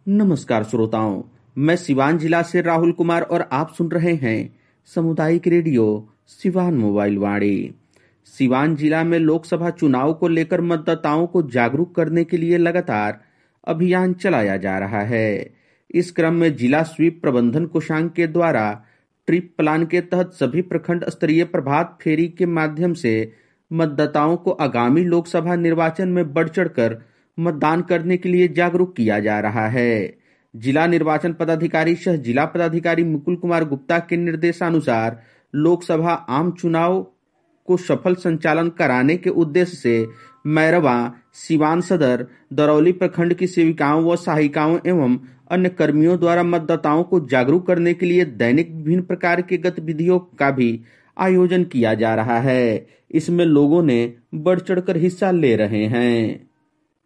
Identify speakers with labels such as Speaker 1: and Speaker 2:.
Speaker 1: नमस्कार श्रोताओं, मैं सिवान जिला से राहुल कुमार और आप सुन रहे हैं सामुदायिक रेडियो सिवान मोबाइल वाणी। सिवान जिला में लोकसभा चुनाव को लेकर मतदाताओं को जागरूक करने के लिए लगातार अभियान चलाया जा रहा है। इस क्रम में जिला स्वीप प्रबंधन कोषांग के द्वारा ट्रिप प्लान के तहत सभी प्रखंड स्तरीय प्रभात फेरी के माध्यम से मतदाताओं को आगामी लोकसभा निर्वाचन में बढ़ चढ़कर मतदान करने के लिए जागरूक किया जा रहा है। जिला निर्वाचन पदाधिकारी सह जिला पदाधिकारी मुकुल कुमार गुप्ता के निर्देशानुसार लोकसभा आम चुनाव को सफल संचालन कराने के उद्देश्य से मैरवा, सिवान सदर, दरौली प्रखंड की सेविकाओं व सहायिकाओं एवं अन्य कर्मियों द्वारा मतदाताओं को जागरूक करने के लिए दैनिक विभिन्न प्रकार की गतिविधियों का भी आयोजन किया जा रहा है। इसमें लोगों ने बढ़ चढ़कर हिस्सा ले रहे हैं।